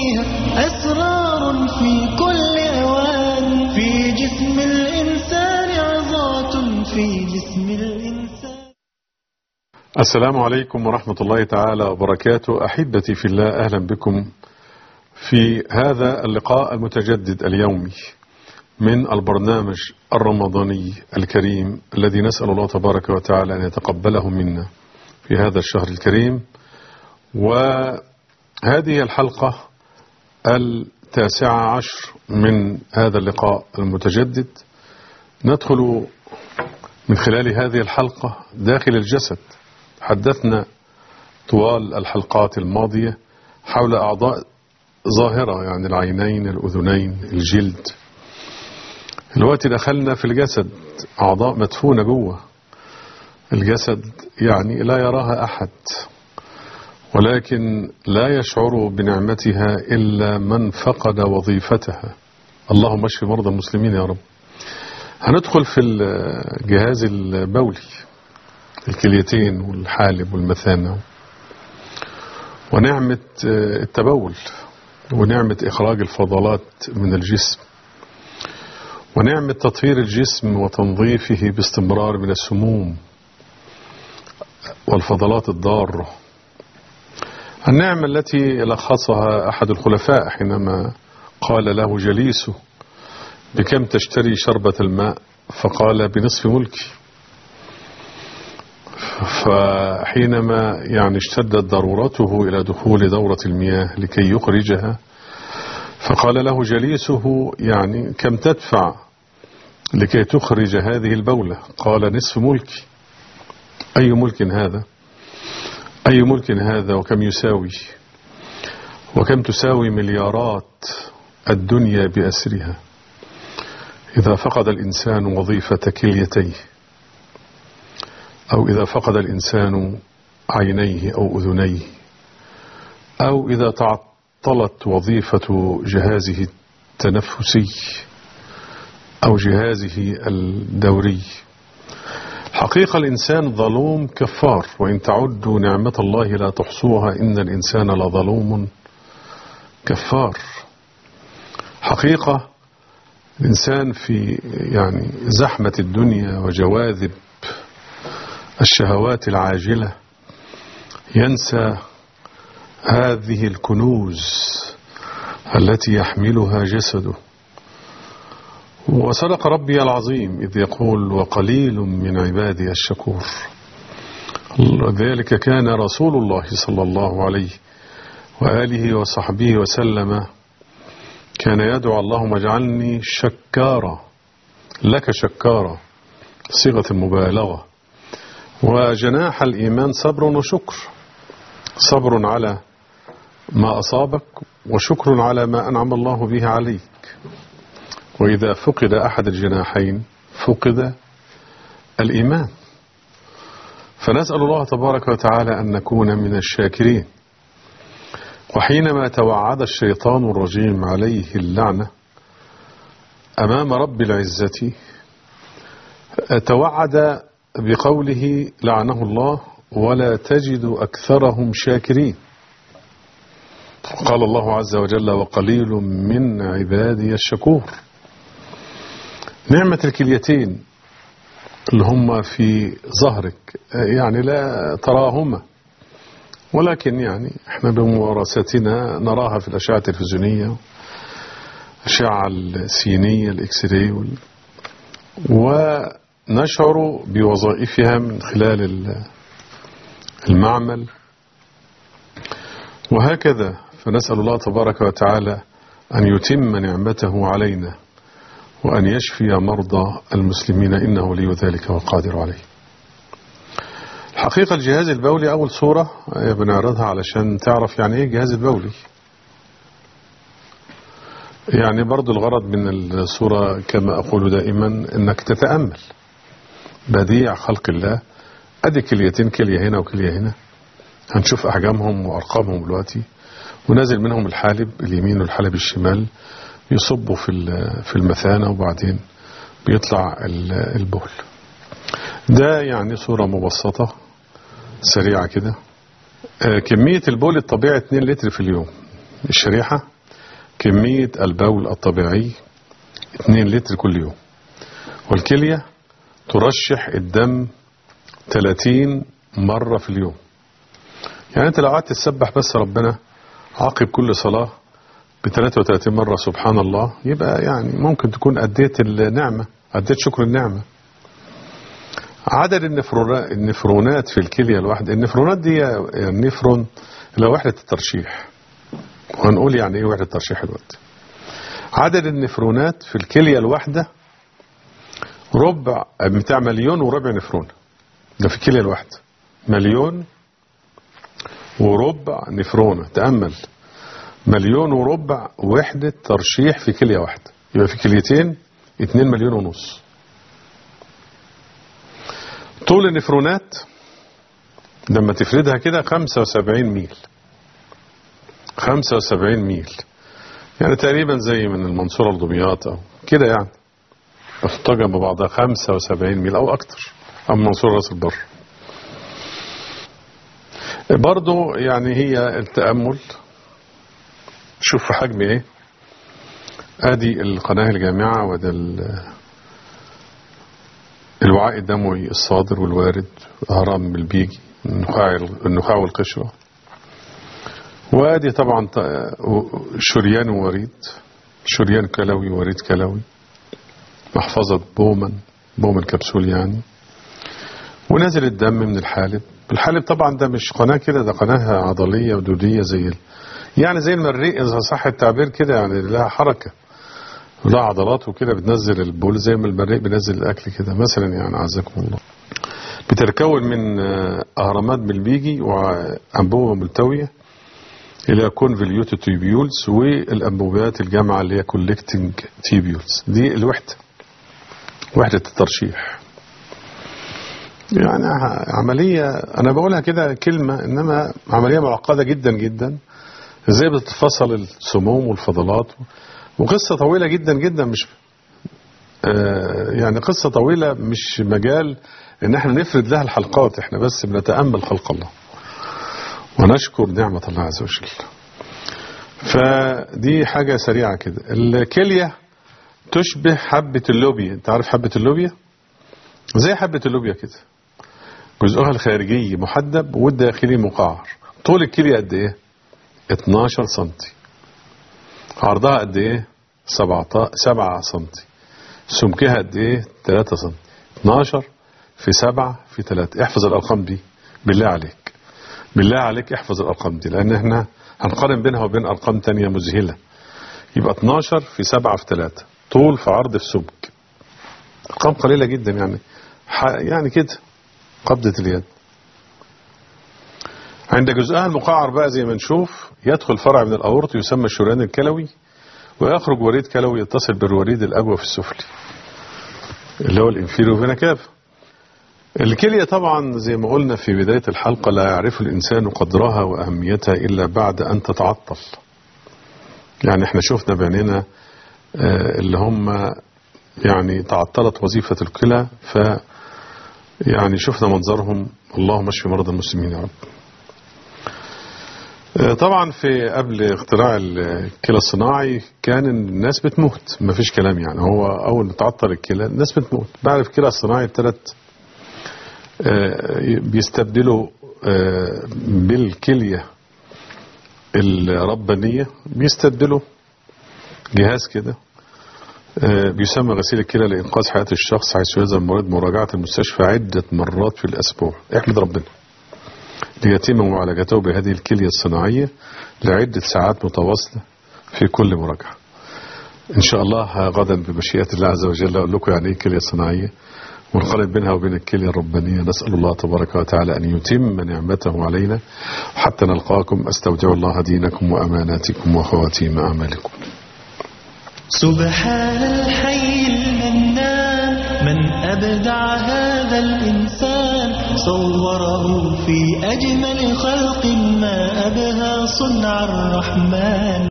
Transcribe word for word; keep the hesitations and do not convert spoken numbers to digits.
فيها أسرار في كل أوان، في جسم الإنسان عظات في جسم الإنسان. السلام عليكم ورحمة الله تعالى وبركاته. أحبتي في الله، أهلا بكم في هذا اللقاء المتجدد اليومي من البرنامج الرمضاني الكريم الذي نسأل الله تبارك وتعالى أن يتقبله منا في هذا الشهر الكريم. وهذه الحلقة التاسعة عشر من هذا اللقاء المتجدد. ندخل من خلال هذه الحلقة داخل الجسد. حدثنا طوال الحلقات الماضية حول أعضاء ظاهرة، يعني العينين، الأذنين، الجلد. الوقت دخلنا في الجسد، أعضاء مدفونة جوه الجسد، يعني لا يراها أحد، ولكن لا يشعر بنعمتها إلا من فقد وظيفتها. اللهم اشف مرضى المسلمين يا رب. هندخل في الجهاز البولي، الكليتين والحالب والمثانة، ونعمة التبول، ونعمة إخراج الفضلات من الجسم، ونعمة تطهير الجسم وتنظيفه باستمرار من السموم والفضلات الضارة. النعمة التي لخصها أحد الخلفاء حينما قال له جليسه: بكم تشتري شربة الماء؟ فقال: بنصف ملكي. فحينما يعني اشتدت ضرورته إلى دخول دورة المياه لكي يخرجها، فقال له جليسه: يعني كم تدفع لكي تخرج هذه البولة؟ قال: نصف ملكي. أي ملك هذا؟ أي ملك هذا؟ وكم يساوي؟ وكم تساوي مليارات الدنيا بأسرها إذا فقد الإنسان وظيفة كليتيه، أو إذا فقد الإنسان عينيه أو أذنيه، أو إذا تعطلت وظيفة جهازه التنفسي أو جهازه الدوري. حقيقة الإنسان ظلوم كفار، وإن تعدوا نعمة الله لا تحصوها إن الإنسان لظلوم كفار. حقيقة الإنسان في يعني زحمة الدنيا وجواذب الشهوات العاجلة ينسى هذه الكنوز التي يحملها جسده. وصدق ربي العظيم إذ يقول: وقليل من عبادي الشكور. ذلك كان رسول الله صلى الله عليه وآله وصحبه وسلم كان يدعو: اللهم اجعلني شكارا لك، شكارا، صيغة المبالغة. وجناح الإيمان صبر وشكر، صبر على ما أصابك، وشكر على ما أنعم الله به عليك. وإذا فقد أحد الجناحين فقد الإيمان. فنسأل الله تبارك وتعالى أن نكون من الشاكرين. وحينما توعد الشيطان الرجيم عليه اللعنة أمام رب العزة، توعد بقوله لعنه الله: ولا تجد أكثرهم شاكرين. قال الله عز وجل: وقليل من عبادي الشكور. نعمة الكليتين اللي هم في ظهرك، يعني لا تراهما، ولكن يعني احنا بممارستنا نراها في الأشعة التلفزيونية، الأشعة السينية، الإكس راي، ونشعر بوظائفها من خلال المعمل وهكذا. فنسأل الله تبارك وتعالى أن يتم نعمته علينا وأن يشفي مرضى المسلمين، إنه ولي ذلك وقادر عليه. الحقيقة الجهاز البولي أول صورة بنعرضها علشان تعرف يعني إيه الجهاز البولي. يعني برضو الغرض من الصورة كما أقول دائما أنك تتأمل بديع خلق الله. أدي كليتين، كلية هنا وكلية هنا، هنشوف أحجامهم وأرقامهم دلوقتي، ونازل منهم الحالب اليمين والحالب الشمال، يصبوا في في المثانة وبعدين بيطلع البول. ده يعني صورة مبسطة سريعة كده. كمية البول الطبيعي اتنين لتر في اليوم. الشريحة كمية البول الطبيعي اتنين لتر كل يوم، والكلية ترشح الدم ثلاثين مرة في اليوم. يعني انت لو قعدت تسبح بس ربنا عقب كل صلاة ب ثلاثة وثلاثين مرة سبحان الله، يبقى يعني ممكن تكون أديت النعمة، أديت شكر النعمة. عدد النفرونات في الكلية الواحدة، النفرونات دي يعني النفرون اللي هو وحدة الترشيح، وهنقول يعني ايه وحدة الترشيح دلوقتي. عدد النفرونات في الكلية الواحدة ربع بتاع مليون وربع نفرون، ده في الكلية الواحدة مليون وربع نفرونة. تأمل، مليون وربع وحدة ترشيح في كلية واحدة، يبقى في كليتين اتنين مليون ونص. طول النفرونات لما تفردها كده خمسة وسبعين ميل، خمسة وسبعين ميل يعني تقريبا زي من المنصورة لدمياط او كده، يعني احطها جنب بعضها خمسة وسبعين ميل او اكتر، او من المنصورة راس البر. برضو يعني هي التأمل، شوف في حجم ايه، ادي القناة الجامعة وده الوعاء الدموي الصادر والوارد، هرم البيجي، النخاع والقشرة، وادي طبعا شريان ووريد، شريان كلوي ووريد كلوي، محفظة بومن، بومن كبسول يعني، ونازل الدم من الحالب. الحالب طبعا ده مش قناة كده، ده قناة عضلية ودودية زي يعني زي المريء إذا صح التعبير كده، يعني لها حركة ولها عضلات وكده، بتنزل البول زي ما المريء بينزل الأكل كده مثلا، يعني عزكم الله. بتتكون من أهرامات بالبيجي وأنبوبة ملتوية اللي كونفوليوتد تيبيولز، والأنبوبات الجامعة اللي هي كولكتنج تيبيولز. دي الوحدة، وحدة الترشيح. يعني عملية أنا بقولها كده كلمة، إنما عملية معقدة جدا جدا، ازاي بتتفصل السموم والفضلات، وقصة طويلة جدا جدا، مش آه يعني قصة طويلة، مش مجال ان احنا نفرد لها الحلقات، احنا بس بنتأمل خلق الله ونشكر نعمة الله عز وجل. فدي حاجة سريعة كده. الكلية تشبه حبة اللوبيا، انت عارف حبة اللوبيا؟ زي حبة اللوبيا كده، جزءها الخارجي محدب والداخلي مقعر. طول الكلية قد ايه؟ اتناشر سنتي. عرضها قد ايه؟ سبعة سنتي. سمكها قد ايه؟ تلاتة سنتي. اتناشر في سبعة في تلاتة. احفظ الارقام دي بالله عليك، بالله عليك احفظ الارقام دي، لان احنا هنقارن بينها وبين ارقام تانية مذهلة. يبقى اتناشر في سبعة في تلاتة، طول في عرض في سمك، ارقام قليلة جدا يعني، يعني كده قبضة اليد. عند جزءها المقعر بقى زي ما نشوف، يدخل فرع من الأورط يسمى الشريان الكلوي، ويخرج وريد كلوي يتصل بالوريد الأجوف السفلي اللي هو الانفيريو فينا كافا. الكلية طبعا زي ما قلنا في بداية الحلقة لا يعرف الإنسان قدرها وأهميتها إلا بعد أن تتعطل. يعني احنا شفنا بعيننا اللي هم يعني تعطلت وظيفة الكلى، ف يعني شفنا منظرهم. اللهم اشف مرضى المسلمين يا رب. طبعا في قبل اختراع الكلى الصناعي كان الناس بتموت، ما فيش كلام يعني. هو اول ما تعطل الكلى الناس بتموت. بعد الكلى الصناعي ابتدت بيستبدلوا بالكلية الربانية، بيستبدلوا جهاز كده بيسمى غسيل الكلى لإنقاذ حياة الشخص، حيث يلزم المريض مراجعة المستشفى عدة مرات في الأسبوع. احمد ربنا ليتم معالجته بهذه الكلية الصناعية لعدة ساعات متواصلة في كل مراجعة. إن شاء الله غدا بمشيئة الله عز وجل أقول لكم يعني إيه كلية صناعية، ونقارن بينها وبين الكلية الربانية. نسأل الله تبارك وتعالى أن يتم نعمته علينا حتى نلقاكم. أستودع الله دينكم وأماناتكم وخواتيم أعمالكم. سبحان الحي المنان، من أبدع هذا الإنسان، صوره في أجمل خلق، ما أبهى صنع الرحمن.